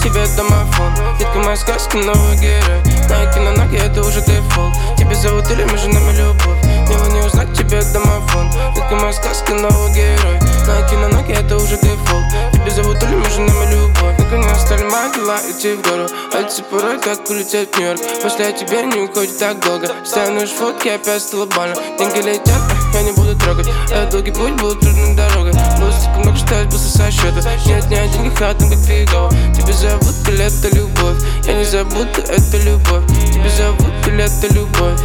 тебе домофон. Детка, моя сказка, новый герой. Найки на ноги, это уже дефолт. Тебя зовут или между нами любовь? Его не узнать, тебе домофон. Детка, моя сказка, новый герой. Найки на ноги, это уже дефолт. Тебя зовут или между нами любовь? Наконец стали мои дела идти в гору. Пальцы порой как улететь в Нью-Йорк. После тебя не уходит так долго. Ставлю фотки, опять стало больно. Деньги летят, я не буду трогать. Этот долгий путь был трудной дорогой. Было столько много, что я сбился со счета. Нет, не о деньгах, а там как фигово. Тебя зовут или это любовь? Я не забуду, это любовь. Тебя зовут или это любовь?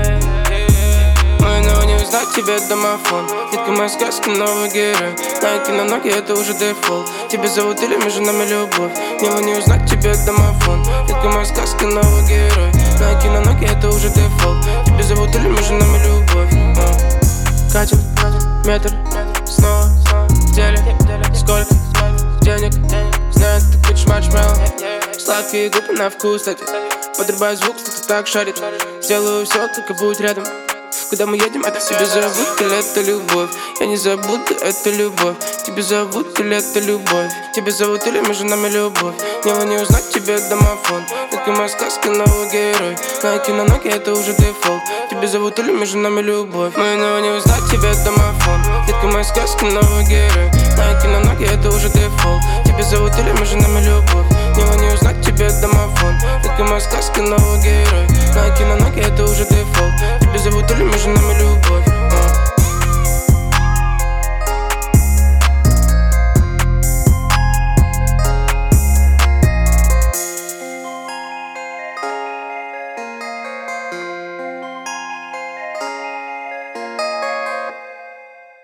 Мой новый не узнать, тебе домофон. Детка, моя сказка, новый герой. Найки на ноги, это уже дефолт. Тебя зовут или между нами любовь? Его не узнать, тебе домофон. Детка, моя сказка, новый герой. Найки на ноги, это уже дефолт. Тебя зовут или между нами любовь? Катим, метр, снова в деле. Сколько денег? Знаю, ты хочешь маршмеллоу. Сладкие губы на вкус, кстати. Подрубай звук, кто-то так шарит. Сделаю все, только будь рядом. Куда мы едем, это тебя зовут или это любовь? Я не забуду, это любовь. Тебя зовут или это любовь? Тебя зовут или между нами любовь? Его не узнать, тебе домофон. Детка, моя сказка, новый герой. Найки на ноги, это уже дефолт. Тебя зовут или между нами любовь? Мой новый не узнать, тебе домофон. Детка, моя сказка, новый герой. Найки на ноги, это уже дефолт. Тебя зовут или между нами любовь? Его не узнать, тебе домофон. Детка, моя сказка, новый